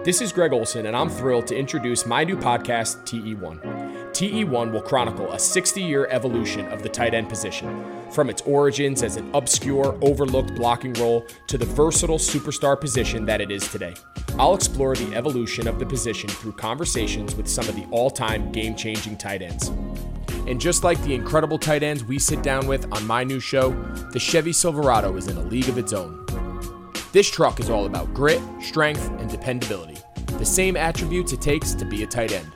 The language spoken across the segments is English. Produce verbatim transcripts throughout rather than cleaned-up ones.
This is Greg Olson, and I'm thrilled to introduce my new podcast, T E one. T E one will chronicle a sixty-year evolution of the tight end position, from its origins as an obscure, overlooked blocking role to the versatile superstar position that it is today. I'll explore the evolution of the position through conversations with some of the all-time game-changing tight ends. And just like the incredible tight ends we sit down with on my new show, the Chevy Silverado is in a league of its own. This truck is all about grit, strength, and dependability, the same attributes it takes to be a tight end.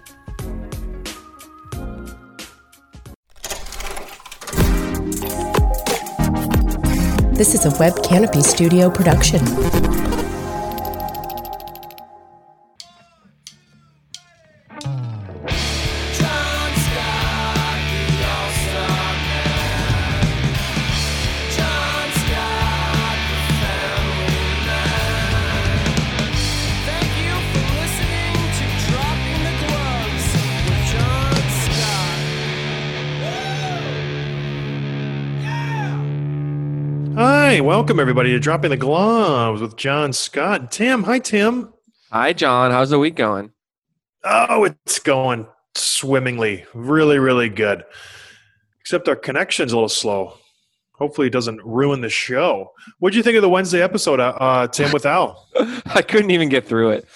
This is a Web Canopy Studio production. Hi, welcome everybody to Dropping the Gloves with John Scott and Tim. Hi, Tim. Hi, John. How's the week going? Oh, it's going swimmingly. Really, really good. Except our connection's a little slow. Hopefully it doesn't ruin the show. What did you think of the Wednesday episode, uh, uh, Tim, with Al? I couldn't even get through it.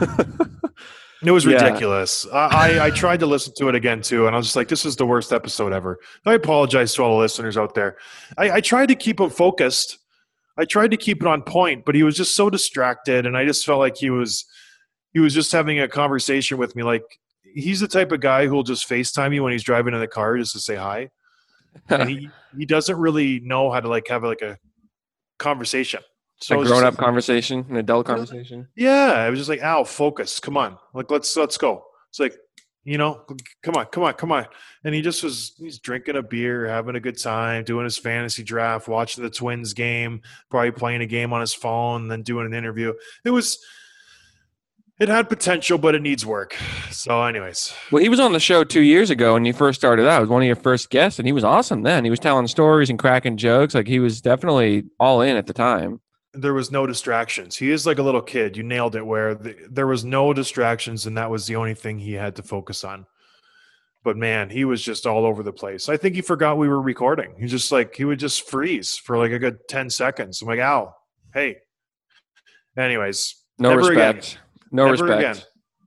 It was Yeah. ridiculous. I, I, I tried to listen to it again, too, and I was just like, this is the worst episode ever. I apologize to all the listeners out there. I, I tried to keep him focused. I tried to keep it on point, but he was just so distracted, and I just felt like he was he was just having a conversation with me. Like, he's the type of guy who will just FaceTime you when he's driving in the car just to say hi. And he, he doesn't really know how to, like, have, like, a conversation. So a it was just grown-up like- conversation, an adult conversation. Yeah, I was just like, Al, focus. Come on. Like, let's let's go. It's like, you know, come on, come on, come on. And he just was, he's drinking a beer, having a good time, doing his fantasy draft, watching the Twins game, probably playing a game on his phone, then doing an interview. It was, it had potential, but it needs work. So anyways. Well, he was on the show two years ago when you first started out. He was one of your first guests, and he was awesome then. He was telling stories and cracking jokes. Like, he was definitely all in at the time. There was no distractions. He is like a little kid. You nailed it, where the, there was no distractions, and that was the only thing he had to focus on. But man, he was just all over the place. I think he forgot we were recording. He just like, he would just freeze for like a good ten seconds. I'm like, Al, hey. Anyways. No never respect. Again. No Never respect. Again.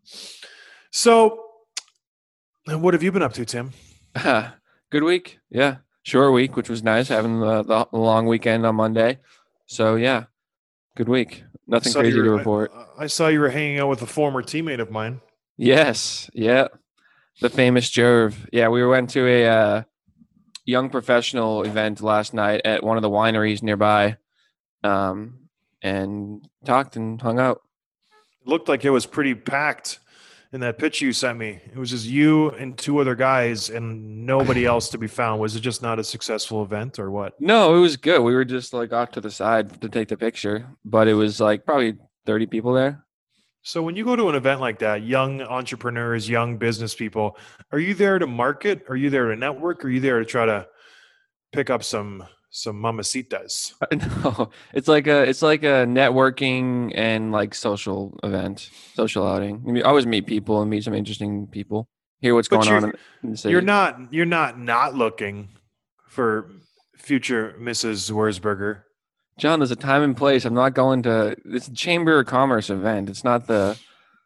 So what have you been up to, Tim? Good week. Yeah. Short week, which was nice, having the, the long weekend on Monday. So, yeah. Good week. Nothing Saw crazy you to were- report. I, I saw you were hanging out with a former teammate of mine. Yes. Yeah. The famous Jerv. Yeah, we went to a uh, young professional event last night at one of the wineries nearby, um, and talked and hung out. It looked like it was pretty packed in that pitch you sent me. It was just you and two other guys and nobody else to be found. Was it just not a successful event or what? No, it was good. We were just like off to the side to take the picture, but it was like probably thirty people there. So when you go to an event like that, young entrepreneurs, young business people, are you there to market? Are you there to network? Or are you there to try to pick up some some mamacitas? No, it's like a it's like a networking and like social event, social outing. I mean, I always meet people and meet some interesting people. Hear what's But going you're- on in the city. You're not you're not not looking for future Missus Wurzburger. John, there's a time and place. I'm not going to. It's a Chamber of Commerce event. It's not the.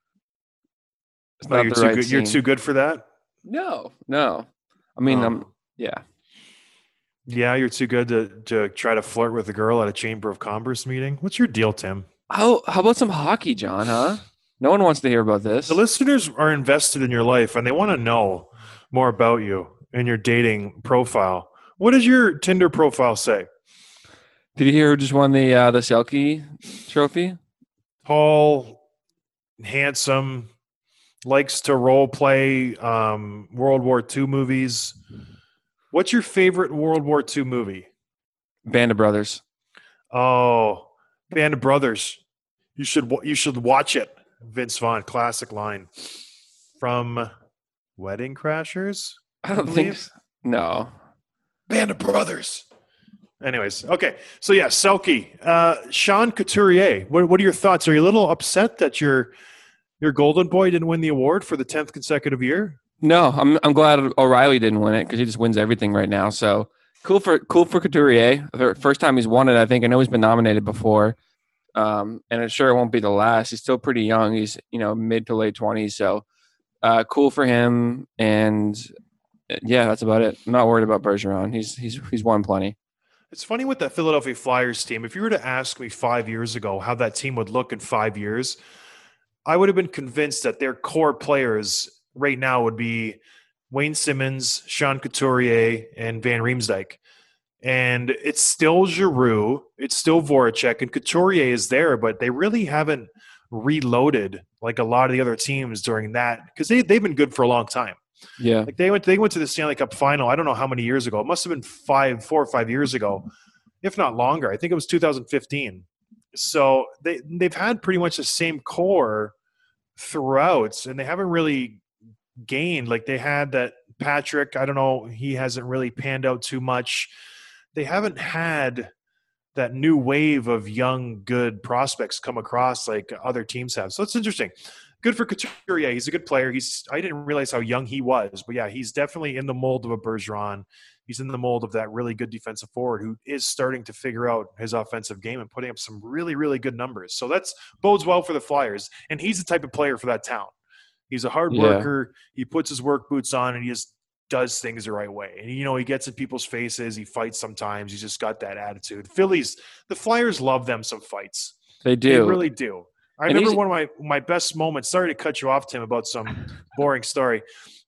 It's Oh, not you're the too right good. You're scene. too good for that. No, no. I mean, Oh. I'm. Yeah. Yeah, you're too good to to try to flirt with a girl at a Chamber of Commerce meeting. What's your deal, Tim? How How about some hockey, John? Huh? No one wants to hear about this. The listeners are invested in your life and they want to know more about you and your dating profile. What does your Tinder profile say? Did you hear who just won the uh, the Selkie trophy? Tall, handsome, likes to role play um, World War Two movies. What's your favorite World War Two movie? Band of Brothers. Oh, Band of Brothers. You should wa- you should watch it. Vince Vaughn, classic line from Wedding Crashers. I don't think. believe. So. No. Band of Brothers. Anyways, okay. So yeah, Selkie, uh, Sean Couturier. What, what are your thoughts? Are you a little upset that your Your golden boy didn't win the award for the tenth consecutive year? No, I'm I'm glad O'Reilly didn't win it because he just wins everything right now. So cool for cool for Couturier. First time he's won it, I think. I know he's been nominated before, um, and I'm sure it won't be the last. He's still pretty young. He's you know mid to late twenties. So uh, cool for him. And yeah, that's about it. I'm not worried about Bergeron. He's he's he's won plenty. It's funny with that Philadelphia Flyers team. If you were to ask me five years ago how that team would look in five years, I would have been convinced that their core players right now would be Wayne Simmons, Sean Couturier, and Van Riemsdyk. And it's still Giroux, it's still Voracek, and Couturier is there, but they really haven't reloaded like a lot of the other teams during that because they, they've been good for a long time. Yeah. Like they went they went to the Stanley Cup final, I don't know how many years ago. It must have been five, four or five years ago, if not longer. I think it was two thousand fifteen. So they, they've had pretty much the same core throughout, and they haven't really gained. Like they had that Patrick, I don't know, he hasn't really panned out too much. They haven't had that new wave of young, good prospects come across like other teams have. So it's interesting. Good for Couturier. He's a good player. He's I didn't realize how young he was, but yeah, he's definitely in the mold of a Bergeron. He's in the mold of that really good defensive forward who is starting to figure out his offensive game and putting up some really, really good numbers. So that's bodes well for the Flyers. And he's the type of player for that town. He's a hard worker. Yeah. He puts his work boots on and he just does things the right way. And, you know, he gets in people's faces. He fights sometimes. He's just got that attitude. Phillies, the Flyers love them some fights. They do. They really do. I and remember one of my, my best moments. Sorry to cut you off, Tim, about some boring story.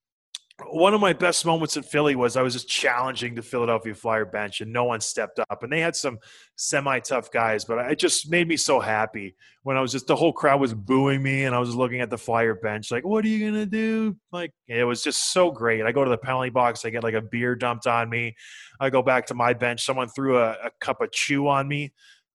One of my best moments in Philly was I was just challenging the Philadelphia Flyer bench, and no one stepped up. And they had some semi-tough guys, but it just made me so happy when I was just – the whole crowd was booing me, and I was looking at the Flyer bench like, what are you going to do? Like, it was just so great. I go to the penalty box. I get like a beer dumped on me. I go back to my bench. Someone threw a, a cup of chew on me,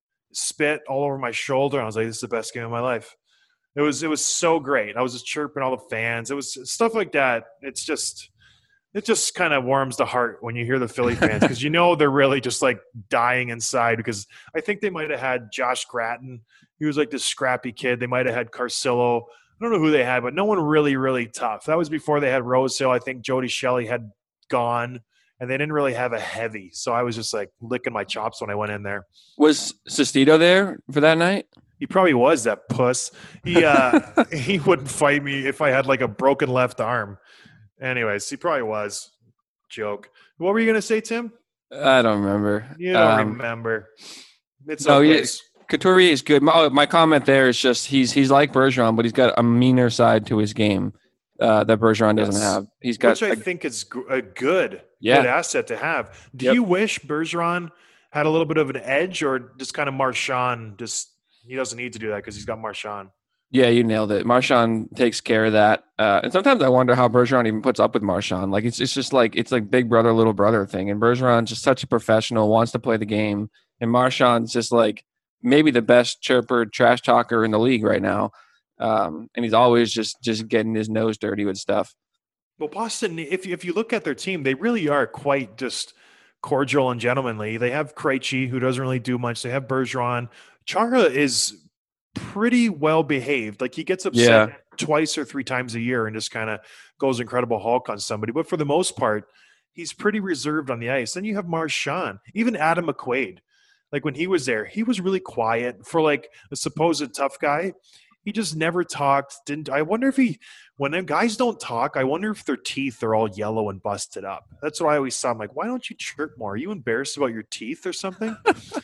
spit all over my shoulder. And I was like, this is the best game of my life. It was it was so great. I was just chirping all the fans. It was stuff like that. It's just it just kind of warms the heart when you hear the Philly fans because you know they're really just like dying inside. Because I think they might have had Josh Gratton. He was like this scrappy kid. They might have had Carcillo. I don't know who they had, but no one really really tough. That was before they had Rosehill. I think Jody Shelley had gone, and they didn't really have a heavy. So I was just like licking my chops when I went in there. Was Sestito there for that night? He probably was, that puss. He uh, he wouldn't fight me if I had like a broken left arm. Anyways, he probably was. Joke. What were you gonna say, Tim? I don't remember. You don't um, remember. It's no, okay. He, Couturier is good. My, my comment there is just he's he's like Bergeron, but he's got a meaner side to his game uh, that Bergeron doesn't yes. have. He's got, which I a, think is a good, yeah. good asset to have. Do yep. you wish Bergeron had a little bit of an edge, or just kind of Marchand just? He doesn't need to do that because he's got Marchand. Yeah, you nailed it. Marchand takes care of that. Uh, and sometimes I wonder how Bergeron even puts up with Marchand. Like it's it's just like it's like big brother, little brother thing. And Bergeron's just such a professional, wants to play the game. And Marchand's just like maybe the best chirper, trash talker in the league right now. Um, and he's always just just getting his nose dirty with stuff. Well, Boston, if you, if you look at their team, they really are quite just cordial and gentlemanly. They have Krejci, who doesn't really do much. They have Bergeron. Chara is pretty well behaved. Like he gets upset yeah. twice or three times a year and just kind of goes Incredible Hulk on somebody. But for the most part, he's pretty reserved on the ice. Then you have Marchand, even Adam McQuaid. Like when he was there, he was really quiet for like a supposed tough guy. He just never talked. Didn't I wonder if he, when them guys don't talk, I wonder if their teeth are all yellow and busted up. That's what I always saw. I'm like, why don't you chirp more? Are you embarrassed about your teeth or something?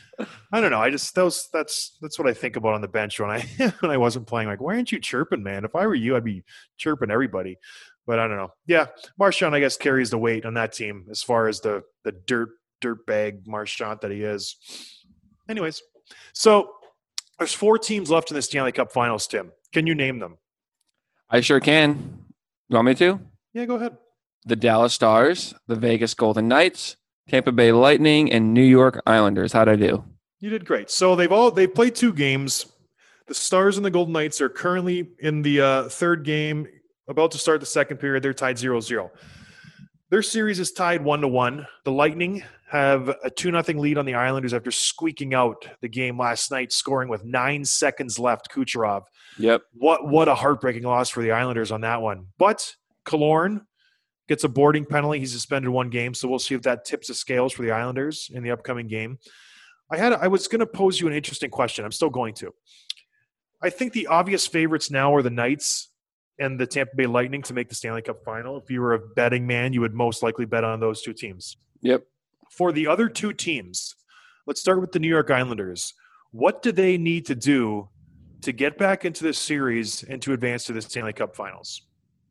I don't know. I just those that's that's what I think about on the bench when I when I wasn't playing. Like, why aren't you chirping, man? If I were you, I'd be chirping everybody. But I don't know. Yeah, Marchand, I guess, carries the weight on that team as far as the the dirt dirt bag Marchand that he is. Anyways, so. There's four teams left in the Stanley Cup Finals, Tim. Can you name them? I sure can. You want me to? Yeah, go ahead. The Dallas Stars, the Vegas Golden Knights, Tampa Bay Lightning, and New York Islanders. How'd I do? You did great. So they've all they've played two games. The Stars and the Golden Knights are currently in the uh, third game, about to start the second period. They're tied zero zero. Their series is tied one to one. The Lightning have a two nothing lead on the Islanders after squeaking out the game last night, scoring with nine seconds left. Kucherov. Yep. What what a heartbreaking loss for the Islanders on that one. But Killorn gets a boarding penalty. He's suspended one game, so we'll see if that tips the scales for the Islanders in the upcoming game. I had I was going to pose you an interesting question. I'm still going to. I think the obvious favorites now are the Knights and the Tampa Bay Lightning to make the Stanley Cup final. If you were a betting man, you would most likely bet on those two teams. Yep. For the other two teams, let's start with the New York Islanders. What do they need to do to get back into this series and to advance to the Stanley Cup finals?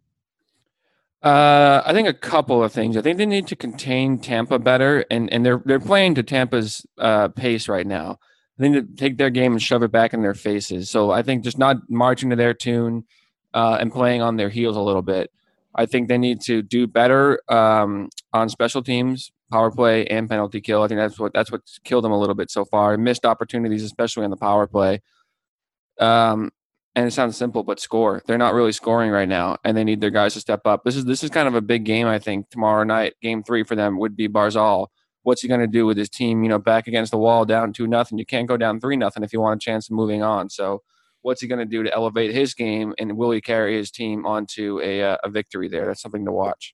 Uh, I think a couple of things. I think they need to contain Tampa better, and, and they're they're playing to Tampa's uh, pace right now. I think to take their game and shove it back in their faces. So I think just not marching to their tune uh, and playing on their heels a little bit. I think they need to do better um, on special teams, power play, and penalty kill. I think that's what that's what's killed them a little bit so far. Missed opportunities, especially on the power play. Um, and it sounds simple, but score. They're not really scoring right now, and they need their guys to step up. This is this is kind of a big game, I think. Tomorrow night, game three for them would be Barzal. What's he going to do with his team? You know, back against the wall, down two nothing. You can't go down three nothing if you want a chance of moving on. So, what's he going to do to elevate his game, and will he carry his team onto a uh, a victory there? That's something to watch.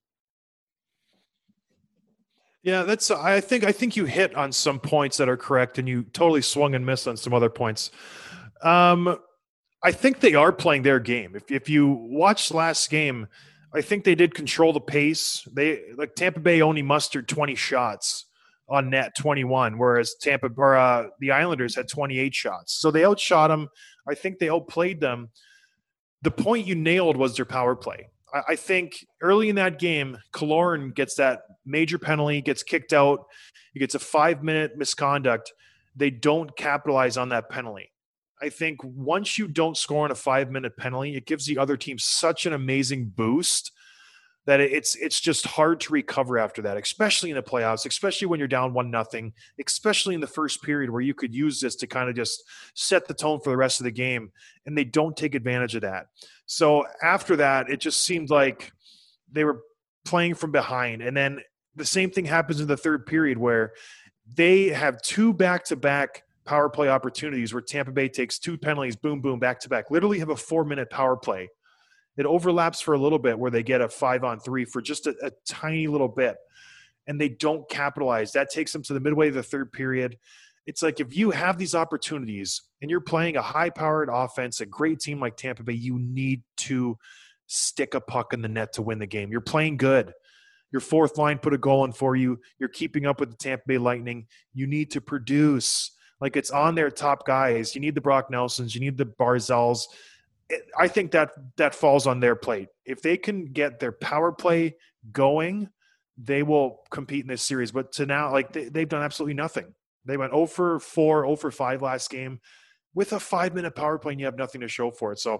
Yeah, that's. I think. I think you hit on some points that are correct, and you totally swung and missed on some other points. Um, I think they are playing their game. If if you watched last game, I think they did control the pace. They like Tampa Bay only mustered twenty shots on net, twenty-one, whereas Tampa or uh, the Islanders had twenty-eight shots. So they outshot them. I think they outplayed them. The point you nailed was their power play. I, I think early in that game, Killorn gets that major penalty, gets kicked out. He gets a five-minute misconduct. They don't capitalize on that penalty. I think once you don't score on a five-minute penalty, it gives the other team such an amazing boost that it's it's just hard to recover after that, especially in the playoffs, especially when you're down one nothing, especially in the first period where you could use this to kind of just set the tone for the rest of the game, and they don't take advantage of that. So after that, it just seemed like they were playing from behind, and then the same thing happens in the third period where they have two back-to-back power play opportunities where Tampa Bay takes two penalties, boom, boom, back-to-back, literally have a four-minute power play. It overlaps for a little bit where they get a five-on-three for just a, a tiny little bit, and they don't capitalize. That takes them to the midway of the third period. It's like if you have these opportunities and you're playing a high-powered offense, a great team like Tampa Bay, you need to stick a puck in the net to win the game. You're playing good. Your fourth line put a goal in for you. You're keeping up with the Tampa Bay Lightning. You need to produce. Like, it's on their top guys. You need the Brock Nelsons. You need the Barzals. It, I think that that falls on their plate. If they can get their power play going, they will compete in this series. But to now, like, they, they've done absolutely nothing. They went oh for four, oh for five last game with a five-minute power play, and you have nothing to show for it. So,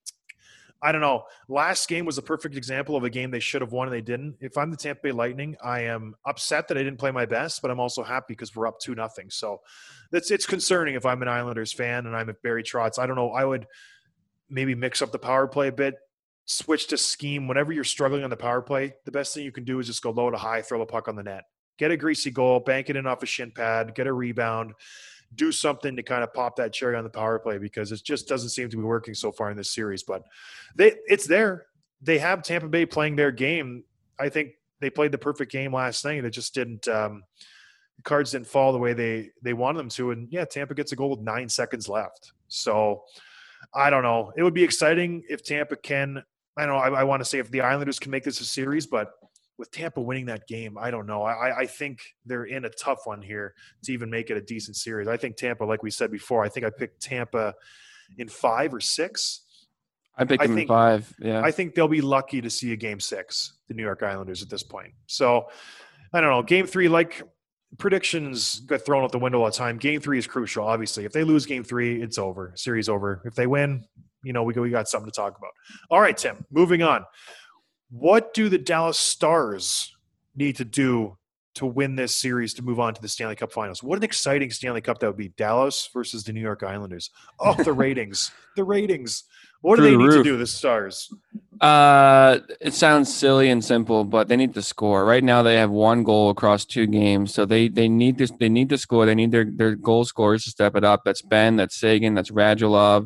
I don't know. Last game was a perfect example of a game they should have won and they didn't. If I'm the Tampa Bay Lightning, I am upset that I didn't play my best, but I'm also happy because we're up two nothing. So it's it's concerning if I'm an Islanders fan and I'm at Barry Trotz. I don't know. I would maybe mix up the power play a bit, switch to scheme. Whenever you're struggling on the power play, the best thing you can do is just go low to high, throw the puck on the net. Get a greasy goal, bank it in off a shin pad, get a rebound, do something to kind of pop that cherry on the power play because it just doesn't seem to be working so far in this series. But they, it's there. They have Tampa Bay playing their game. I think they played the perfect game last night. It just didn't um, – the cards didn't fall the way they, they wanted them to. And, yeah, Tampa gets a goal with nine seconds left. So, I don't know. It would be exciting if Tampa can – I don't know. I, I want to say if the Islanders can make this a series, but – with Tampa winning that game, I don't know. I, I think they're in a tough one here to even make it a decent series. I think Tampa, like we said before, I think I picked Tampa in five or six. I picked I them think, in five, yeah. I think they'll be lucky to see a game six, the New York Islanders at this point. So, I don't know. Game three, like predictions get thrown out the window all the time. Game three is crucial, obviously. If they lose game three, it's over. Series over. If they win, you know, we, we got something to talk about. All right, Tim, moving on. What do the Dallas Stars need to do to win this series to move on to the Stanley Cup Finals? What an exciting Stanley Cup that would be. Dallas versus the New York Islanders. Oh, the ratings. The ratings. What do Through they the need to roof. do, the Stars? Uh, it sounds silly and simple, but they need to score. Right now, they have one goal across two games, so they they need to they need to score. They need their their goal scorers to step it up. That's Ben, that's Sagan, that's Radulov.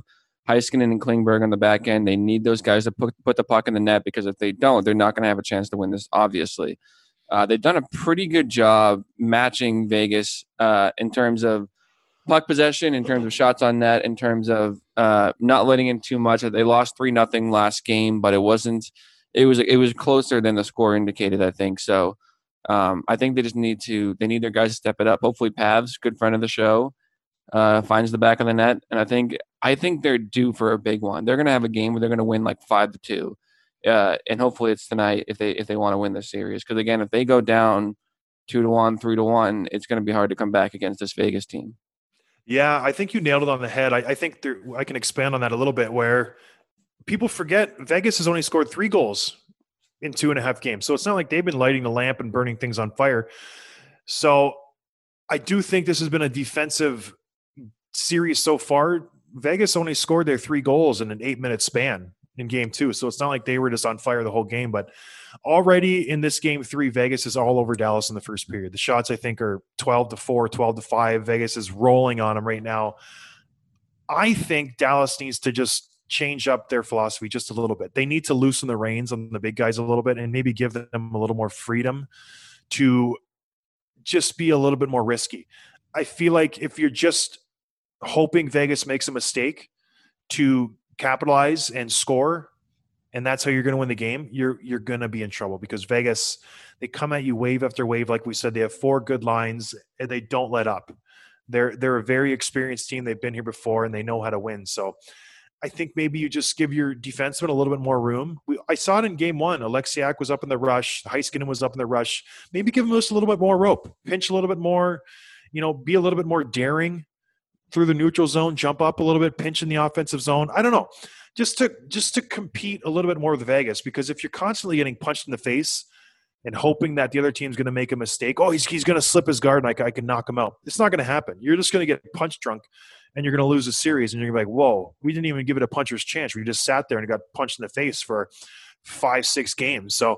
Heiskanen and Klingberg on the back end. They need those guys to put, put the puck in the net, because if they don't, they're not going to have a chance to win this, obviously. Uh, they've done a pretty good job matching Vegas uh, in terms of puck possession, in terms of shots on net, in terms of uh, not letting in too much. They lost three nothing last game, but it wasn't it was it was closer than the score indicated, I think. So um, I think they just need to they need their guys to step it up. Hopefully Pavs, good friend of the show, uh, finds the back of the net, and I think I think they're due for a big one. They're going to have a game where they're going to win like five to two, uh, and hopefully it's tonight if they if they want to win this series. Because again, if they go down two to one, three to one, it's going to be hard to come back against this Vegas team. Yeah, I think you nailed it on the head. I, I think there, I can expand on that a little bit, where people forget Vegas has only scored three goals in two and a half games. So it's not like they've been lighting the lamp and burning things on fire. So I do think this has been a defensive series so far. Vegas only scored their three goals in an eight-minute span in game two. So it's not like they were just on fire the whole game. But already in this game three, Vegas is all over Dallas in the first period. The shots, I think, are twelve to four, twelve to five. Vegas is rolling on them right now. I think Dallas needs to just change up their philosophy just a little bit. They need to loosen the reins on the big guys a little bit and maybe give them a little more freedom to just be a little bit more risky. I feel like if you're just hoping Vegas makes a mistake to capitalize and score, and that's how you're going to win the game, you're you're going to be in trouble, because Vegas, they come at you wave after wave. Like we said, they have four good lines and they don't let up. They're they're a very experienced team. They've been here before and they know how to win. So I think maybe you just give your defenseman a little bit more room. We, I saw it in game one. Alexiak was up in the rush. Heiskanen was up in the rush. Maybe give him just a little bit more rope, pinch a little bit more, you know, be a little bit more daring through the neutral zone, jump up a little bit, pinch in the offensive zone. I don't know. Just to just to compete a little bit more with Vegas, because if you're constantly getting punched in the face and hoping that the other team's going to make a mistake, oh, he's he's going to slip his guard and I, I can knock him out. It's not going to happen. You're just going to get punch drunk and you're going to lose a series, and you're going to be like, whoa, we didn't even give it a puncher's chance. We just sat there and got punched in the face for five, six games. So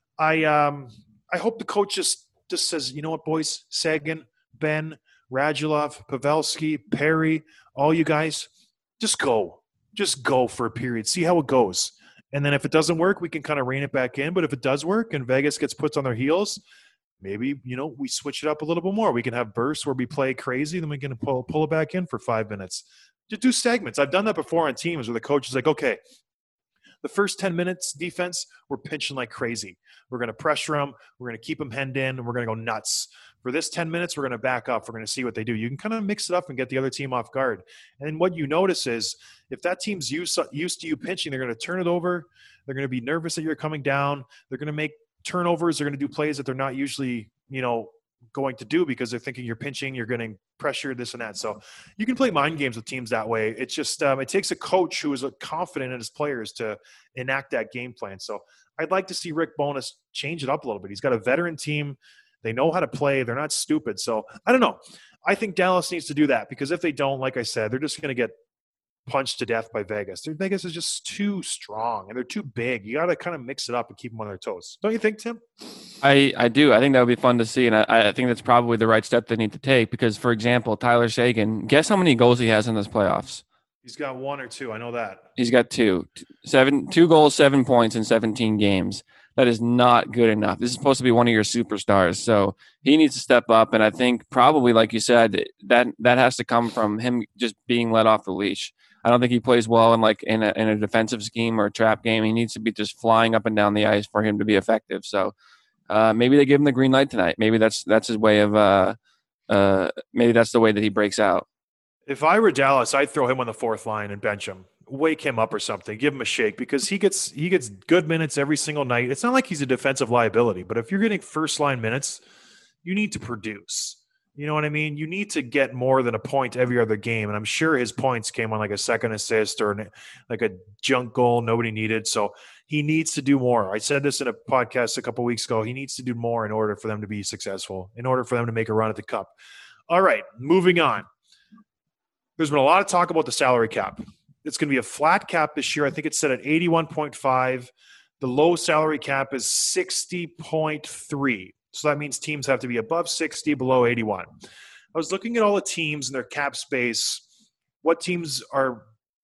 I um I hope the coach just, just says, you know what, boys, Seguin, Ben, Radulov, Pavelski, Perry, all you guys, just go. Just go for a period. See how it goes. And then if it doesn't work, we can kind of rein it back in. But if it does work and Vegas gets put on their heels, maybe, you know, we switch it up a little bit more. We can have bursts where we play crazy, then we can pull, pull it back in for five minutes. Just do segments. I've done that before on teams where the coach is like, okay, the first ten minutes defense, we're pinching like crazy. We're going to pressure them. We're going to keep them hemmed in, and we're going to go nuts. For this ten minutes, we're going to back up. We're going to see what they do. You can kind of mix it up and get the other team off guard. And then what you notice is if that team's used, used to you pinching, they're going to turn it over. They're going to be nervous that you're coming down. They're going to make turnovers. They're going to do plays that they're not usually, you know, going to do because they're thinking you're pinching, you're getting pressure, this and that. So you can play mind games with teams that way. It's just um, it takes a coach who is confident in his players to enact that game plan. So I'd like to see Rick Bowness change it up a little bit. He's got a veteran team. They know how to play. They're not stupid. So I don't know. I think Dallas needs to do that, because if they don't, like I said, they're just going to get punched to death by Vegas. Their Vegas is just too strong and they're too big. You got to kind of mix it up and keep them on their toes. Don't you think, Tim? I, I do. I think that would be fun to see. And I, I think that's probably the right step they need to take, because, for example, Tyler Seguin, guess how many goals he has in this playoffs? He's got one or two. I know that. He's got two. Seven, two goals, seven points in seventeen games. That is not good enough. This is supposed to be one of your superstars. So he needs to step up. And I think probably, like you said, that that has to come from him just being let off the leash. I don't think he plays well in like in a, in a defensive scheme or a trap game. He needs to be just flying up and down the ice for him to be effective. So uh, maybe they give him the green light tonight. Maybe that's that's his way of uh, uh, maybe that's the way that he breaks out. If I were Dallas, I'd throw him on the fourth line and bench him. Wake him up or something. Give him a shake, because he gets he gets good minutes every single night. It's not like he's a defensive liability, but if you're getting first line minutes, you need to produce. You know what I mean? You need to get more than a point every other game. And I'm sure his points came on like a second assist or an, like a junk goal nobody needed. So he needs to do more. I said this in a podcast a couple weeks ago. He needs to do more in order for them to be successful, in order for them to make a run at the cup. All right, moving on. There's been a lot of talk about the salary cap. It's going to be a flat cap this year. I think it's set at eighty-one point five. The low salary cap is sixty point three. So that means teams have to be above sixty, below eighty-one. I was looking at all the teams and their cap space, what teams are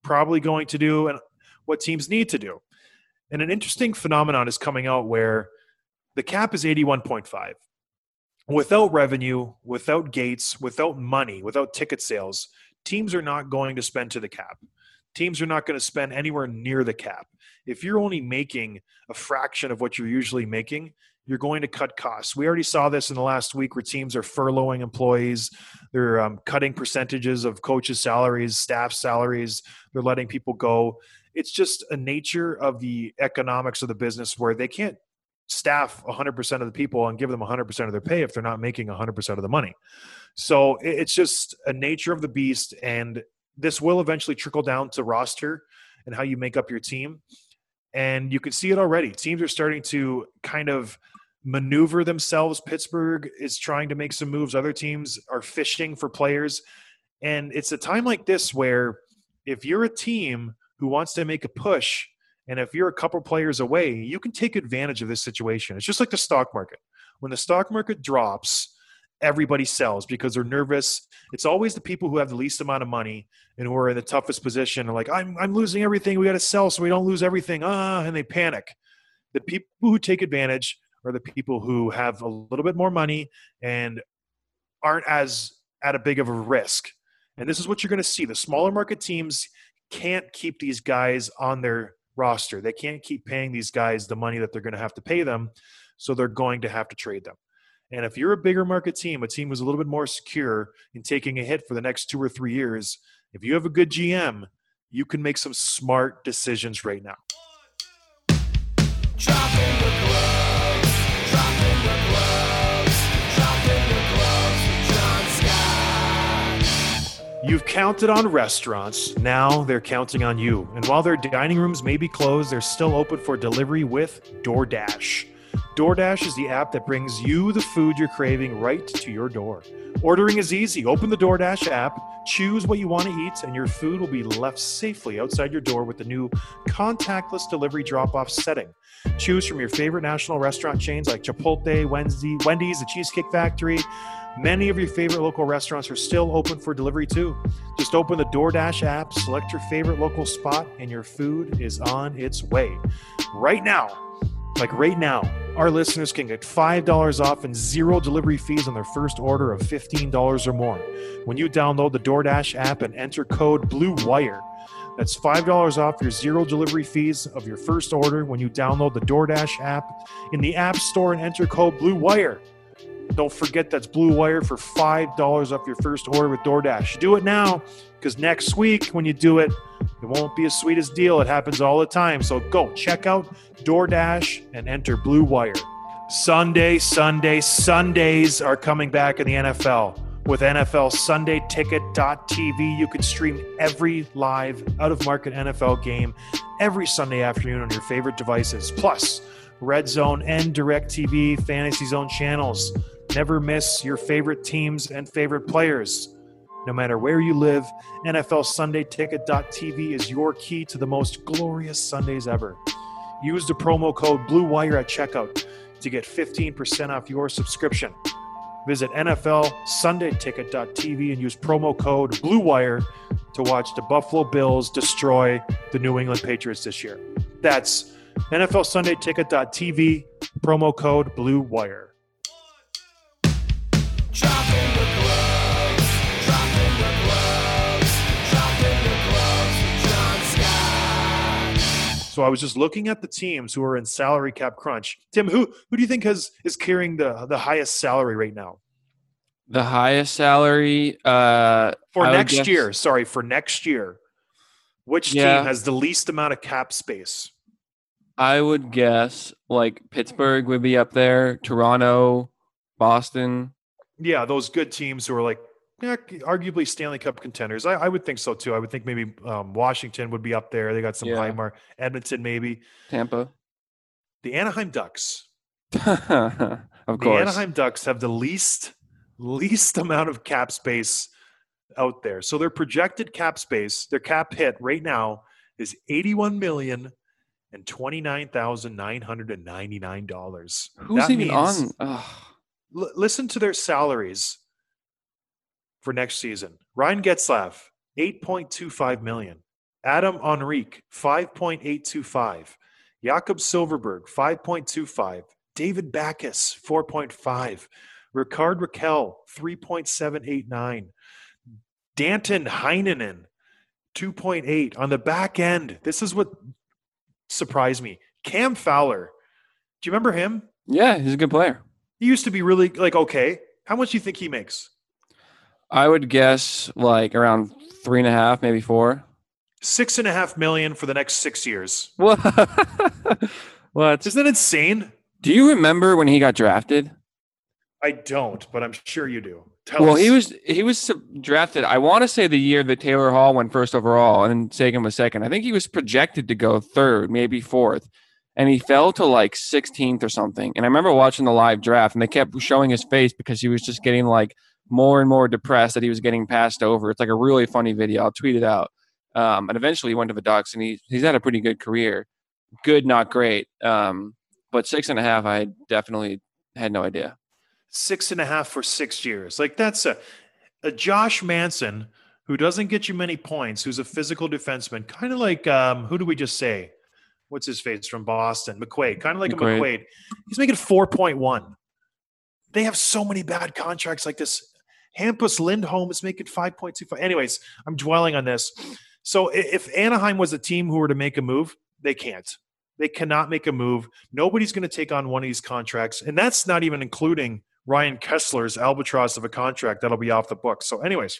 probably going to do and what teams need to do. And an interesting phenomenon is coming out where the cap is eighty-one point five. Without revenue, without gates, without money, without ticket sales, teams are not going to spend to the cap. Teams are not going to spend anywhere near the cap. If you're only making a fraction of what you're usually making, you're going to cut costs. We already saw this in the last week where teams are furloughing employees. They're um, cutting percentages of coaches' salaries, staff salaries. They're letting people go. It's just a nature of the economics of the business where they can't staff one hundred percent of the people and give them one hundred percent of their pay if they're not making one hundred percent of the money. So it's just a nature of the beast, and this will eventually trickle down to roster and how you make up your team. And you can see it already. Teams are starting to kind of maneuver themselves. Pittsburgh is trying to make some moves. Other teams are fishing for players. And it's a time like this where if you're a team who wants to make a push, and if you're a couple players away, you can take advantage of this situation. It's just like the stock market. When the stock market drops, everybody sells because they're nervous. It's always the people who have the least amount of money and who are in the toughest position are like, I'm I'm losing everything. We got to sell so we don't lose everything. Ah, and they panic. The people who take advantage are the people who have a little bit more money and aren't as at a big of a risk. And this is what you're going to see. The smaller market teams can't keep these guys on their roster. They can't keep paying these guys the money that they're going to have to pay them. So they're going to have to trade them. And if you're a bigger market team, a team who's a little bit more secure in taking a hit for the next two or three years, if you have a good G M, you can make some smart decisions right now. Dropping the gloves, dropping the gloves, dropping the gloves, John Scott. You've counted on restaurants. Now they're counting on you. And while their dining rooms may be closed, they're still open for delivery with DoorDash. DoorDash is the app that brings you the food you're craving right to your door. Ordering is easy. Open the DoorDash app, choose what you want to eat, and your food will be left safely outside your door with the new contactless delivery drop-off setting. Choose from your favorite national restaurant chains like Chipotle, Wednesday, Wendy's, The Cheesecake Factory. Many of your favorite local restaurants are still open for delivery too. Just open the DoorDash app, select your favorite local spot, and your food is on its way. Right now, like right now, our listeners can get five dollars off and zero delivery fees on their first order of fifteen dollars or more when you download the DoorDash app and enter code BLUEWIRE. That's five dollars off your zero delivery fees of your first order when you download the DoorDash app in the App Store and enter code BLUEWIRE. Don't forget that's Blue Wire for five dollars off your first order with DoorDash. Do it now, because next week when you do it, it won't be as sweet as deal. It happens all the time. So go check out DoorDash and enter Blue Wire. Sunday, Sunday, Sundays are coming back in the N F L. With N F L Sunday Ticket dot T V, you can stream every live out-of-market N F L game every Sunday afternoon on your favorite devices. Plus, Red Zone and DirecTV Fantasy Zone channels. Never miss your favorite teams and favorite players. No matter where you live, N F L Sunday Ticket dot T V is your key to the most glorious Sundays ever. Use the promo code BLUEWIRE at checkout to get fifteen percent off your subscription. Visit N F L Sunday Ticket dot T V and use promo code BLUEWIRE to watch the Buffalo Bills destroy the New England Patriots this year. That's N F L Sunday Ticket dot T V, promo code BLUEWIRE. Dropping the gloves, dropping the gloves, dropping the gloves, John Scott. So I was just looking at the teams who are in salary cap crunch. Tim, who who do you think has is carrying the the highest salary right now? The highest salary uh, For I would next guess- year, sorry, for next year. Which Yeah. team has the least amount of cap space? I would guess like Pittsburgh would be up there, Toronto, Boston. Yeah, those good teams who are like, yeah, arguably Stanley Cup contenders. I, I would think so too. I would think maybe um, Washington would be up there. They got some Yeah. high mark. Edmonton maybe. Tampa. The Anaheim Ducks. of The course. Anaheim Ducks have the least least amount of cap space out there. So their projected cap space, their cap hit right now is eighty-one million and twenty-nine thousand nine hundred ninety-nine dollars. Who's even on? Ugh. L- listen to their salaries for next season. Ryan Getzlaff, eight point two five million. Adam Henrique, five point eight two five. Jakob Silverberg, five point two five. David Backus, four point five. Ricard Raquel, three point seven eight nine. Danton Heinonen, two point eight. On the back end, this is what surprised me. Cam Fowler. Do you remember him? Yeah, he's a good player. He used to be really like, okay. How much do you think he makes? I would guess like around three and a half, maybe four. Six and a half million for the next six years. What? What? Isn't that insane? Do you remember when he got drafted? I don't, but I'm sure you do. Tell Well, us. he was he was sub- drafted. I want to say the year that Taylor Hall went first overall and Sagan was second. I think he was projected to go third, maybe fourth, and he fell to like sixteenth or something. And I remember watching the live draft, and they kept showing his face because he was just getting like more and more depressed that he was getting passed over. It's like a really funny video. I'll tweet it out. Um, and eventually he went to the Ducks, and he he's had a pretty good career. Good, not great. Um, but six and a half, I definitely had no idea. Six and a half for six years. Like that's a, a Josh Manson who doesn't get you many points, who's a physical defenseman, kind of like, um, who do we just say? What's his face from Boston? McQuaid, kind of like McQuaid. a McQuaid. He's making four point one. They have so many bad contracts like this. Hampus Lindholm is making five point two five. Anyways, I'm dwelling on this. So i- if Anaheim was a team who were to make a move, they can't. They cannot make a move. Nobody's going to take on one of these contracts. And that's not even including Ryan Kessler's albatross of a contract that'll be off the books. So anyways,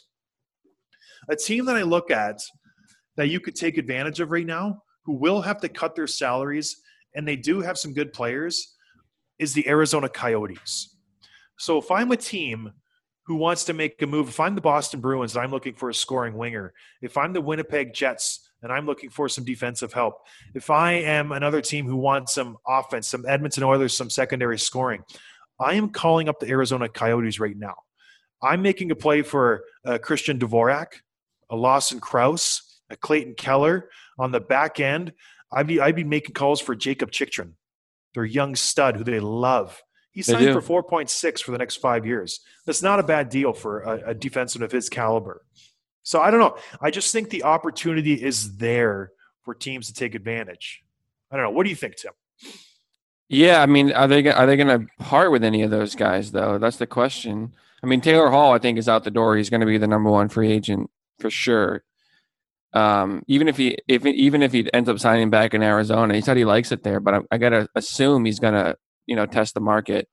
a team that I look at that you could take advantage of right now, who will have to cut their salaries, and they do have some good players, is the Arizona Coyotes. So if I'm a team who wants to make a move, if I'm the Boston Bruins and I'm looking for a scoring winger, if I'm the Winnipeg Jets and I'm looking for some defensive help, if I am another team who wants some offense, some Edmonton Oilers, some secondary scoring, I am calling up the Arizona Coyotes right now. I'm making a play for uh, Christian Dvorak, a Lawson Krause, a Clayton Keller. On the back end, I'd be, I'd be making calls for Jacob Chikrin, their young stud who they love. He They signed do. for four point six for the next five years. That's not a bad deal for a, a defenseman of his caliber. So I don't know. I just think the opportunity is there for teams to take advantage. I don't know. What do you think, Tim? Yeah, I mean, are they go- are they going to part with any of those guys though? That's the question. I mean, Taylor Hall, I think, is out the door. He's going to be the number one free agent for sure. Um, even if he if even if he ends up signing back in Arizona, he said he likes it there. But I, I got to assume he's going to you know test the market.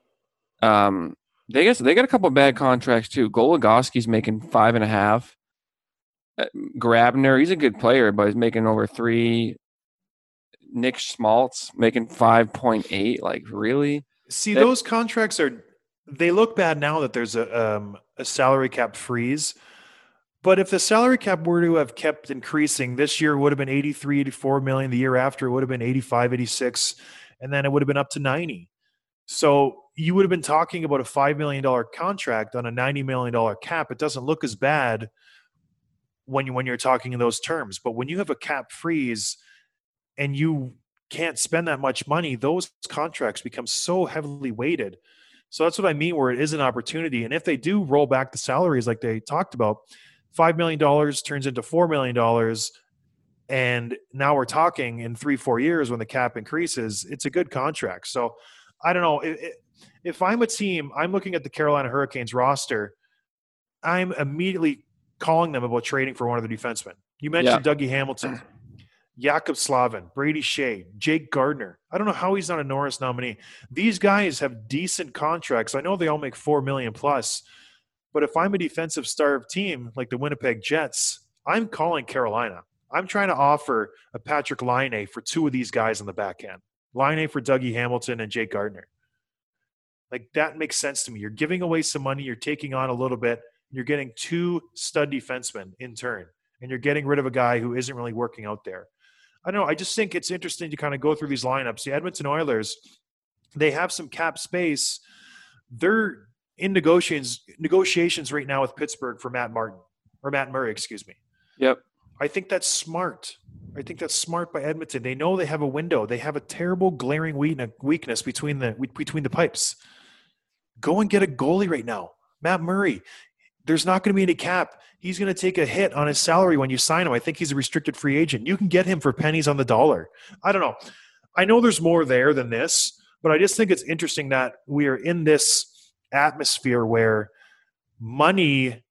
Um, they guess they got a couple of bad contracts too. Goligoski's making five and a half. Uh, Grabner, he's a good player, but he's making over three. Nick Schmaltz making five point eight. Like, really? See, That- those contracts are they look bad now that there's a um, a salary cap freeze. But if the salary cap were to have kept increasing, this year it would have been eighty-three, eighty-four million. The year after it would have been eighty-five, eighty-six, and then it would have been up to ninety. So you would have been talking about a five million dollars contract on a ninety million dollars cap. It doesn't look as bad when you when you're talking in those terms. But when you have a cap freeze and you can't spend that much money, those contracts become so heavily weighted. So that's what I mean, where it is an opportunity. And if they do roll back the salaries like they talked about, five million dollars turns into four million dollars. And now we're talking in three, four years when the cap increases, it's a good contract. So I don't know. If, if I'm a team, I'm looking at the Carolina Hurricanes roster, I'm immediately calling them about trading for one of the defensemen. You mentioned Dougie Hamilton, Jakob Slavin, Brady Shea, Jake Gardner. I don't know how he's not a Norris nominee. These guys have decent contracts. I know they all make four million plus, but if I'm a defensive starved team like the Winnipeg Jets, I'm calling Carolina. I'm trying to offer a Patrick Laine for two of these guys on the back end. Laine for Dougie Hamilton and Jake Gardner. Like, that makes sense to me. You're giving away some money. You're taking on a little bit. You're getting two stud defensemen in turn, and you're getting rid of a guy who isn't really working out there. I don't know. I just think it's interesting to kind of go through these lineups. The Edmonton Oilers, they have some cap space. They're in negotiations negotiations right now with Pittsburgh for Matt Martin or Matt Murray, excuse me. Yep. I think that's smart. I think that's smart by Edmonton. They know they have a window. They have a terrible glaring weakness between the between the pipes. Go and get a goalie right now. Matt Murray. there's not going to be any cap. He's going to take a hit on his salary when you sign him. I think he's a restricted free agent. You can get him for pennies on the dollar. I don't know. I know there's more there than this, but I just think it's interesting that we are in this atmosphere where money,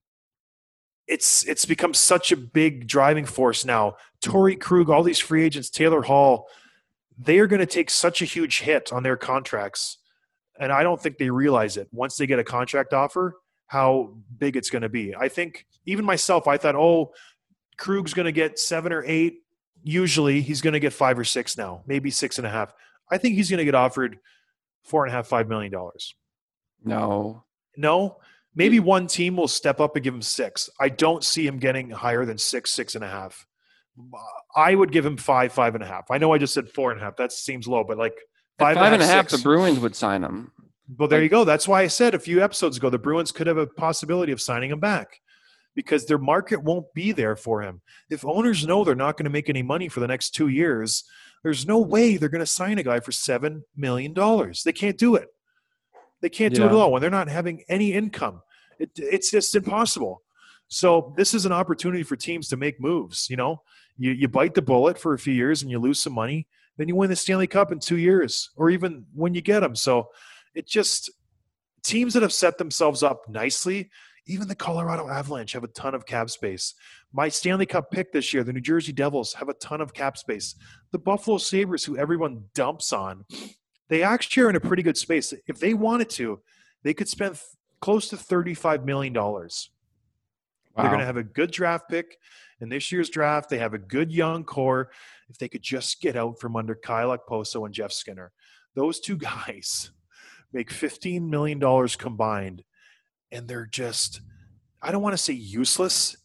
it's it's become such a big driving force now. Torrey Krug, all these free agents, Taylor Hall, they are going to take such a huge hit on their contracts. And I don't think they realize it once they get a contract offer, how big it's going to be. I think even myself, I thought, oh, Krug's going to get seven or eight. Usually he's going to get five or six now, maybe six and a half. I think he's going to get offered four and a half, five million dollars. No. No, maybe one team will step up and give him six. I don't see him getting higher than six, six and a half. I would give him five, five and a half. I know I just said four and a half. That seems low, but like five, At five and a half, six. the Bruins would sign him. Well, there you go. That's why I said a few episodes ago the Bruins could have a possibility of signing him back because their market won't be there for him. If owners know they're not going to make any money for the next two years, there's no way they're going to sign a guy for seven million dollars. They can't do it. They can't do Yeah. it at all when they're not having any income. It, it's just impossible. So this is an opportunity for teams to make moves. You know, you, you bite the bullet for a few years and you lose some money. Then you win the Stanley Cup in two years or even when you get them. So it just teams that have set themselves up nicely, even the Colorado Avalanche have a ton of cap space. My Stanley Cup pick this year, the New Jersey Devils have a ton of cap space. The Buffalo Sabres, who everyone dumps on, they actually are in a pretty good space. If they wanted to, they could spend th- close to thirty-five million dollars. Wow. They're going to have a good draft pick in this year's draft. They have a good young core. If they could just get out from under Kyle Okposo and Jeff Skinner, those two guys make fifteen million dollars combined, and they're just, I don't want to say useless.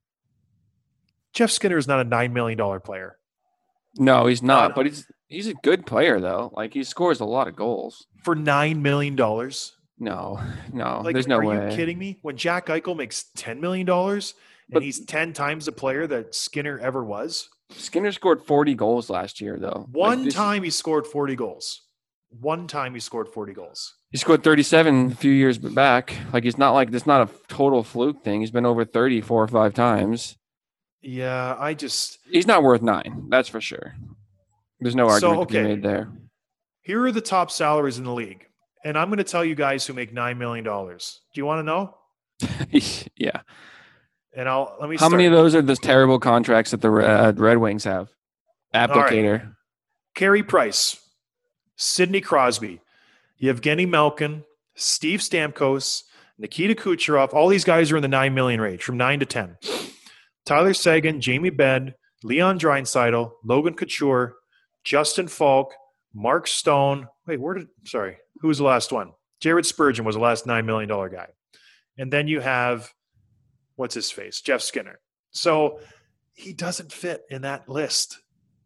Jeff Skinner is not a nine million dollars player. No, he's not. Uh, But he's he's a good player though. Like he scores a lot of goals. For nine million dollars. No, no, Like, there's no are way. you kidding me? When Jack Eichel makes ten million dollars and But- he's ten times the player that Skinner ever was? Skinner scored forty goals last year though. Like, One this- time he scored forty goals. One time he scored forty goals. He scored thirty-seven a few years back. Like he's not like it's not a total fluke thing. He's been over thirty four or five times. Yeah, I just He's not worth nine. That's for sure. There's no So, argument to be okay. made there. here are the top salaries in the league. And I'm going to tell you guys who make nine million dollars. Do you want to know? Yeah. And I'll let me How start. many of those are those terrible contracts that the uh, Red Wings have? Applicator. Carey Price, Sidney Crosby, Yevgeny Malkin, Steve Stamkos, Nikita Kucherov. All these guys are in the nine million range, from nine to ten. Tyler Seguin, Jamie Benn, Leon Draisaitl, Logan Couture, Justin Falk, Mark Stone. Wait, where did? Sorry, who was the last one? Jared Spurgeon was the last nine million dollar guy, and then you have what's his face, Jeff Skinner. So he doesn't fit in that list.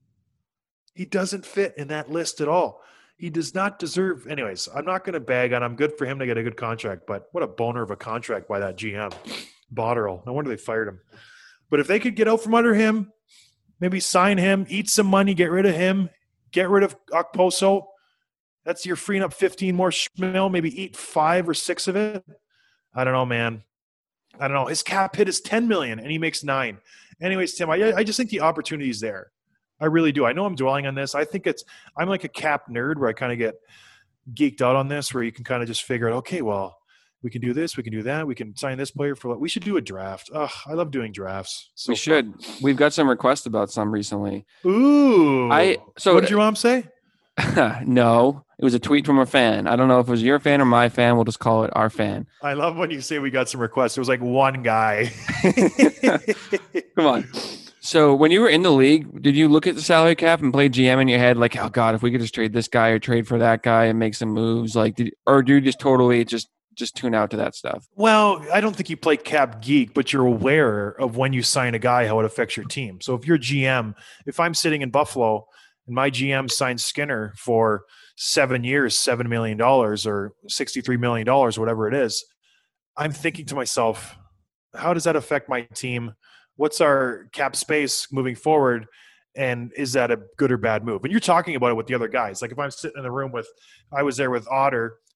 He doesn't fit in that list at all. He does not deserve. Anyways, I'm not going to bag on him. Good for him to get a good contract, but what a boner of a contract by that G M, Botterill. No wonder they fired him. But if they could get out from under him, maybe sign him, eat some money, get rid of him, get rid of Okposo. That's you're freeing up fifteen more schmil. Maybe eat five or six of it. I don't know, man. I don't know. His cap hit is ten million, and he makes nine. Anyways, Tim, I, I just think the opportunity is there. I really do. I know I'm dwelling on this. I think it's – I'm like a cap nerd where I kind of get geeked out on this, where you can kind of just figure out, okay, well, we can do this, we can do that, we can sign this player for – we should do a draft. Ugh, I love doing drafts. So we should. We've got some requests about some recently. fun. Ooh. I so what did your mom say? no, it was a tweet from a fan. I don't know if it was your fan or my fan. We'll just call it our fan. I love when you say we got some requests. It was like one guy. Come on. So when you were in the league, did you look at the salary cap and play G M in your head like, oh God, if we could just trade this guy or trade for that guy and make some moves, like, did, or do you just totally just just tune out to that stuff? Well, I don't think you play cap geek, but you're aware of when you sign a guy, how it affects your team. So if you're G M, if I'm sitting in Buffalo and my G M signs Skinner for seven years, seven million dollars or sixty-three million dollars, whatever it is, I'm thinking to myself, how does that affect my team? What's our cap space moving forward? And is that a good or bad move? And you're talking about it with the other guys. Like if I'm sitting in the room with, I was there with Otter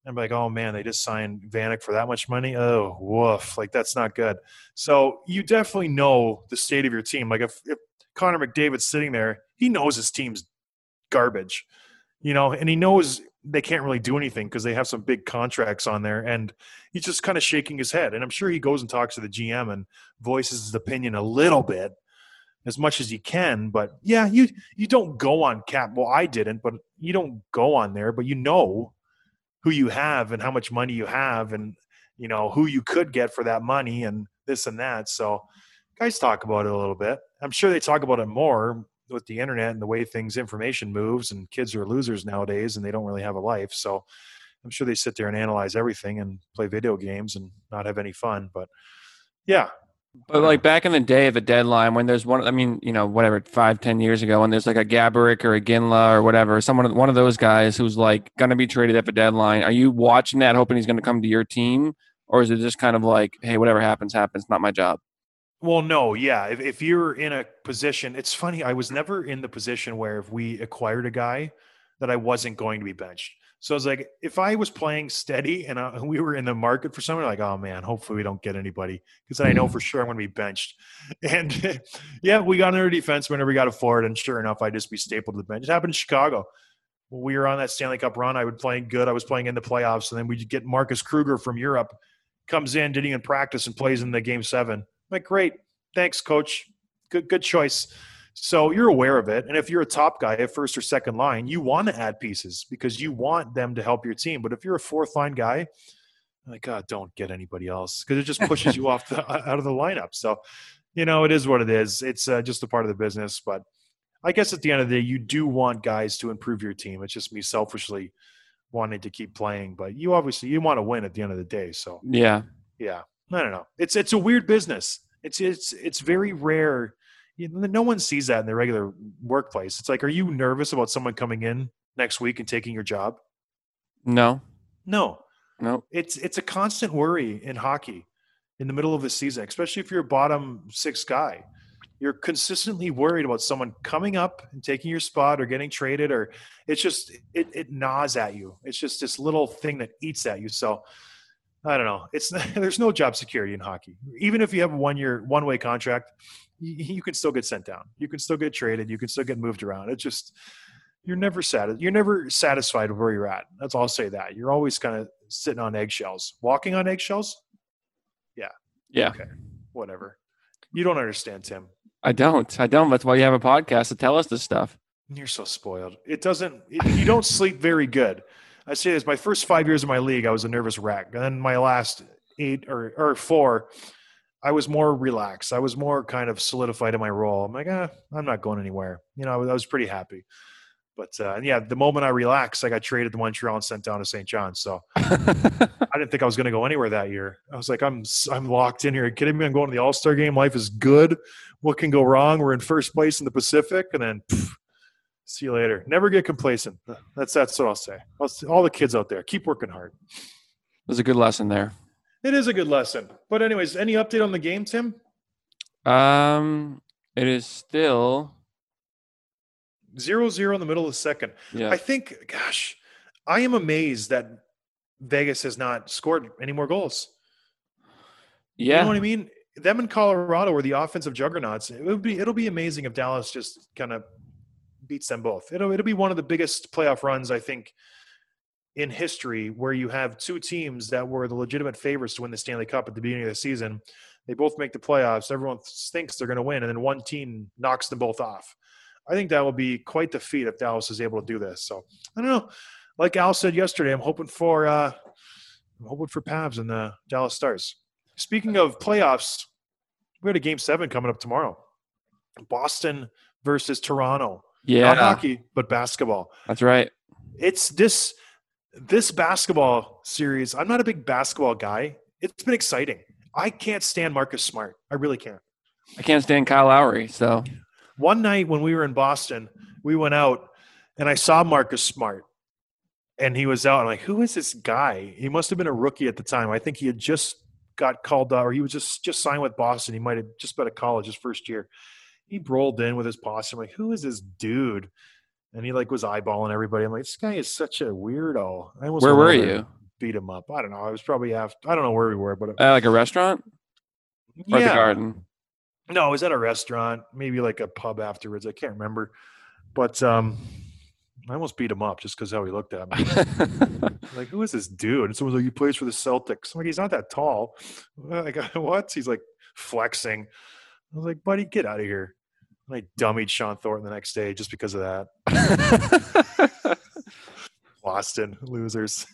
I'm like, oh man, they just signed Vanek for that much money. Oh, woof. Like, that's not good. So you definitely know the state of your team. Like if, if Connor McDavid's sitting there, he knows his team's garbage, you know, and he knows they can't really do anything because they have some big contracts on there, and he's just kind of shaking his head. And I'm sure he goes and talks to the G M and voices his opinion a little bit, as much as he can. But yeah, you you don't go on cap. Well, I didn't, but you don't go on there, but you know who you have and how much money you have, and you know who you could get for that money and this and that. So guys talk about it a little bit. I'm sure they talk about it more with the internet and the way things, information moves, and kids are losers nowadays and they don't really have a life. So I'm sure they sit there and analyze everything and play video games and not have any fun. But yeah. But like back in the day of the deadline, when there's one, I mean, you know, whatever, five, ten years ago, when there's like a Gaborik or a Ginla or whatever, someone, one of those guys who's like going to be traded at the deadline, are you watching that, hoping he's going to come to your team, or is it just kind of like, hey, whatever happens, happens, not my job? Well, no, yeah. If, if you're in a position, it's funny. I was never in the position where if we acquired a guy that I wasn't going to be benched. So I was like, if I was playing steady and uh, we were in the market for someone, like, oh man, hopefully we don't get anybody, because I know for sure I'm going to be benched. And yeah, we got another defense whenever we got a forward, and sure enough, I'd just be stapled to the bench. It happened in Chicago. When we were on that Stanley Cup run, I would playing good. I was playing in the playoffs, and then we'd get Marcus Kruger from Europe, comes in, didn't even practice, and plays in the game seven. I'm like, great, thanks, coach. Good, good choice. So you're aware of it. And if you're a top guy at first or second line, you want to add pieces because you want them to help your team. But if you're a fourth line guy, like, God, don't get anybody else, because it just pushes you off the, out of the lineup. So, you know, it is what it is. It's uh, just a part of the business. But I guess at the end of the day, you do want guys to improve your team. It's just me selfishly wanting to keep playing. But you obviously, you want to win at the end of the day. So, yeah. Yeah. I don't know. It's, it's a weird business. It's, it's, it's very rare. You know, no one sees that in the regular workplace. It's like, are you nervous about someone coming in next week and taking your job? No. No. No. It's it's a constant worry in hockey in the middle of the season, especially if you're a bottom six guy. You're consistently worried about someone coming up and taking your spot or getting traded, or it's just it it gnaws at you. It's just this little thing that eats at you. So I don't know. It's there's no job security in hockey. Even if you have a one year one way contract, you, you can still get sent down. You can still get traded. You can still get moved around. It's just you're never sat. You're never satisfied with where you're at. That's all I'll say. That you're always kind of sitting on eggshells, walking on eggshells. Yeah. Yeah. Okay. Whatever. You don't understand, Tim. I don't. I don't. That's why you have a podcast to tell us this stuff. You're so spoiled. It doesn't. It, you don't sleep very good. I say this, my first five years of my league, I was a nervous wreck. And then my last eight or, or four, I was more relaxed. I was more kind of solidified in my role. I'm like, ah, I'm not going anywhere. You know, I was, I was pretty happy. But, uh, yeah, the moment I relaxed, I got traded to Montreal and sent down to Saint John. So I didn't think I was going to go anywhere that year. I was like, I'm I'm locked in here. Are you kidding me? I'm going to the All-Star game. Life is good. What can go wrong? We're in first place in the Pacific. And then pff, see you later. Never get complacent. That's that's what I'll say. I'll, all the kids out there, keep working hard. There's a good lesson there. It is a good lesson. But anyways, any update on the game, Tim? Um, it is still Zero zero in the middle of the second. Yeah. I think, gosh, I am amazed that Vegas has not scored any more goals. Yeah. You know what I mean? Them in Colorado were the offensive juggernauts. It would be it'll be amazing if Dallas just kind of beats them both. It'll it'll be one of the biggest playoff runs, I think, in history, where you have two teams that were the legitimate favorites to win the Stanley Cup at the beginning of the season. They both make the playoffs. Everyone thinks they're going to win, and then one team knocks them both off. I think that will be quite the feat if Dallas is able to do this. So I don't know. Like Al said yesterday, I'm hoping for uh, I'm hoping for Pavs and the Dallas Stars. Speaking of playoffs, we had a game seven coming up tomorrow. Boston versus Toronto. Yeah. Not hockey, but basketball. That's right. It's this this basketball series. I'm not a big basketball guy. It's been exciting. I can't stand Marcus Smart. I really can't. I can't stand Kyle Lowry, so One night when we were in Boston, we went out and I saw Marcus Smart and he was out. I'm like, who is this guy? He must have been a rookie at the time. I think he had just got called up, or he was just, just signed with Boston. He might have just been at college his first year. He rolled in with his posse. I'm like, who is this dude? And he like was eyeballing everybody. I'm like, this guy is such a weirdo. I almost where went were over. you? beat him up. I don't know. I was probably after. I don't know where we were, but Uh, like a restaurant or yeah. the garden? No, it was at a restaurant, maybe like a pub afterwards. I can't remember, but um, I almost beat him up just because how he looked at me. Like, who is this dude? And someone's like, he plays for the Celtics. I'm like, he's not that tall. Like, what? He's like flexing. I was like, buddy, get out of here. And I dummied Sean Thornton the next day just because of that. Boston losers.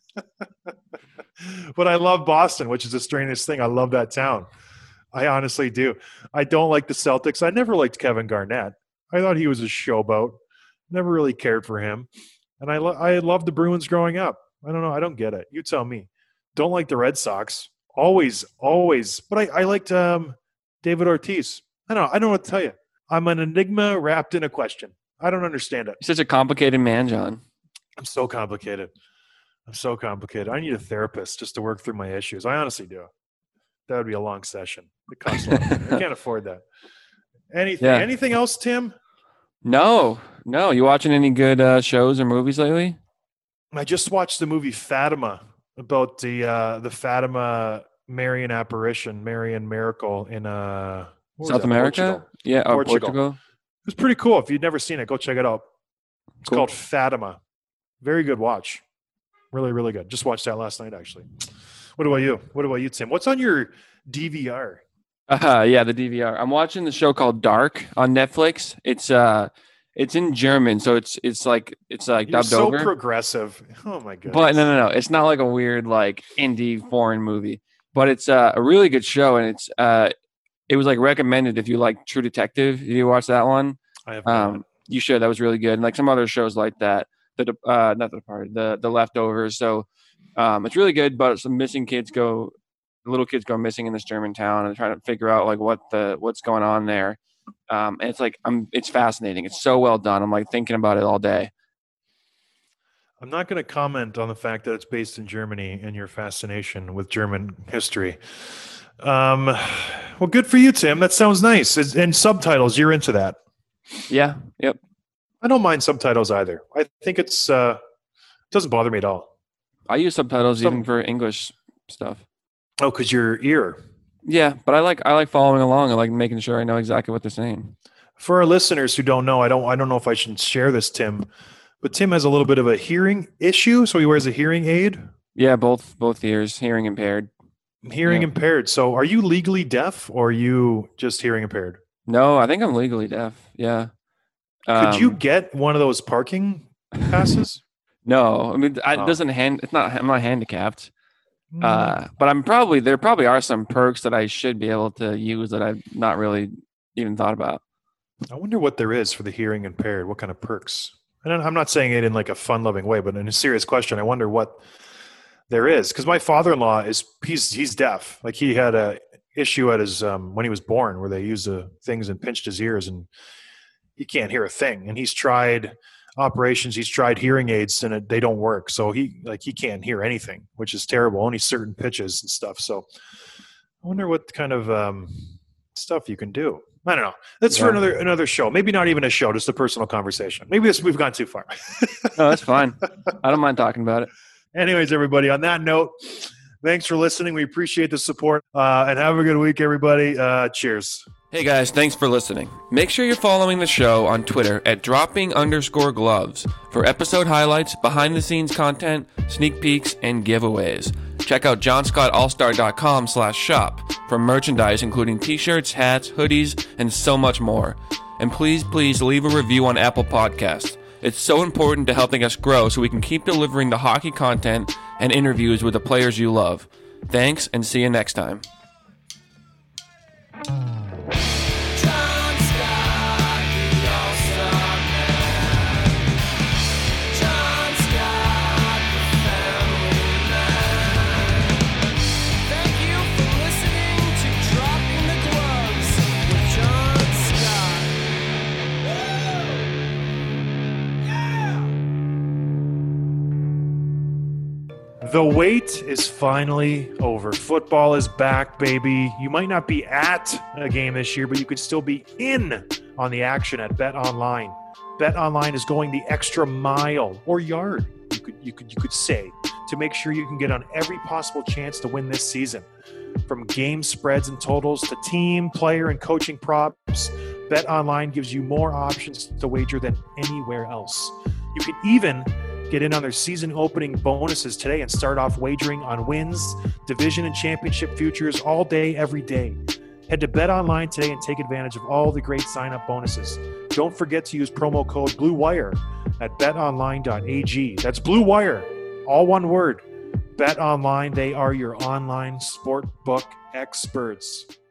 But I love Boston, which is the strangest thing. I love that town. I honestly do. I don't like the Celtics. I never liked Kevin Garnett. I thought he was a showboat. Never really cared for him. And I, lo- I loved the Bruins growing up. I don't know. I don't get it. You tell me. Don't like the Red Sox. Always, always. But I, I liked um, David Ortiz. I don't know. I don't know what to tell you. I'm an enigma wrapped in a question. I don't understand it. You're such a complicated man, John. I'm so complicated. I'm so complicated. I need a therapist just to work through my issues. I honestly do. That would be a long session. It costs a lot of money. I can't afford that. Anything? Yeah. Anything else, Tim? No, no. You watching any good uh, shows or movies lately? I just watched the movie Fatima about the uh, the Fatima Marian apparition, Marian miracle in uh, what was South that? America? Portugal. Yeah, oh, Portugal. Portugal. It was pretty cool. If you've never seen it, go check it out. It's Cool. called Fatima. Very good watch. Really, really good. Just watched that last night, actually. What about you? What about you, Tim? What's on your D V R? Uh, yeah, the D V R. I'm watching the show called Dark on Netflix. It's uh, it's in German, so it's it's like it's like You're dubbed so over. progressive. Oh my god. But no, no, no. It's not like a weird like indie foreign movie. But it's uh, a really good show, and it's uh, it was like recommended if you like True Detective. Did you watch that one? I have not. Um, you should. That was really good. And like some other shows like that. The De- uh, not the Departed, the the Leftovers. So um, it's really good. But some missing kids go, little kids go missing in this German town, and they're trying to figure out like what the what's going on there. Um, and it's like I'm. It's fascinating. It's so well done. I'm like thinking about it all day. I'm not going to comment on the fact that it's based in Germany and your fascination with German history. Um, well, good for you, Tim. That sounds nice. It's- And subtitles, you're into that. Yeah. Yep. I don't mind subtitles either. I think it's uh, it doesn't bother me at all. I use subtitles Some- even for English stuff. Oh, because your ear. Yeah, but I like I like following along. I like making sure I know exactly what they're saying. For our listeners who don't know, I don't I don't know if I should share this, Tim, but Tim has a little bit of a hearing issue, so he wears a hearing aid. Yeah, both both ears, hearing impaired. Hearing Yeah. impaired. So are you legally deaf or are you just hearing impaired? No, I think I'm legally deaf. Yeah. Could you Um, get one of those parking passes? No, I mean, I, Oh. it doesn't hand. It's not. I'm not handicapped. Mm. Uh, but I'm probably there. Probably are some perks that I should be able to use that I've not really even thought about. I wonder what there is for the hearing impaired. What kind of perks? And I'm not saying it in like a fun-loving way, but in a serious question, I wonder what there is. Because my father-in-law is he's he's deaf. Like he had a issue at his um, when he was born, where they used the things and pinched his ears, and he can't hear a thing. And he's tried operations, he's tried hearing aids, and it, they don't work. So he like he can't hear anything, which is terrible. Only certain pitches and stuff. So I wonder what kind of um, stuff you can do. I don't know. That's for Yeah. another another show. Maybe not even a show, just a personal conversation. Maybe this we've gone too far. No, that's fine. I don't mind talking about it. Anyways, everybody, on that note, thanks for listening. We appreciate the support. Uh, and have a good week, everybody. Uh, cheers. Hey guys, thanks for listening. Make sure you're following the show on Twitter at dropping underscore gloves for episode highlights, behind the scenes content, sneak peeks, and giveaways. Check out johnscottallstar.com slash shop for merchandise including t-shirts, hats, hoodies, and so much more. And please, please leave a review on Apple Podcasts. It's so important to helping us grow so we can keep delivering the hockey content and interviews with the players you love. Thanks, and see you next time. John Scott, the All-Star Man. John Scott, the Family Man. Thank you for listening to Dropping the Gloves with John Scott. Yeah! The wait is finally over. Football is back, baby. You might not be at a game this year, but you could still be in on the action at BetOnline. BetOnline is going the extra mile or yard, you could you could you could say, to make sure you can get on every possible chance to win this season. From game spreads and totals to team, player, and coaching props, BetOnline gives you more options to wager than anywhere else. You can even get in on their season opening bonuses today and start off wagering on wins, division, and championship futures all day, every day. Head to BetOnline today and take advantage of all the great sign-up bonuses. Don't forget to use promo code BlueWire at bet online dot a g. That's Blue Wire, all one word. BetOnline, they are your online sportbook experts.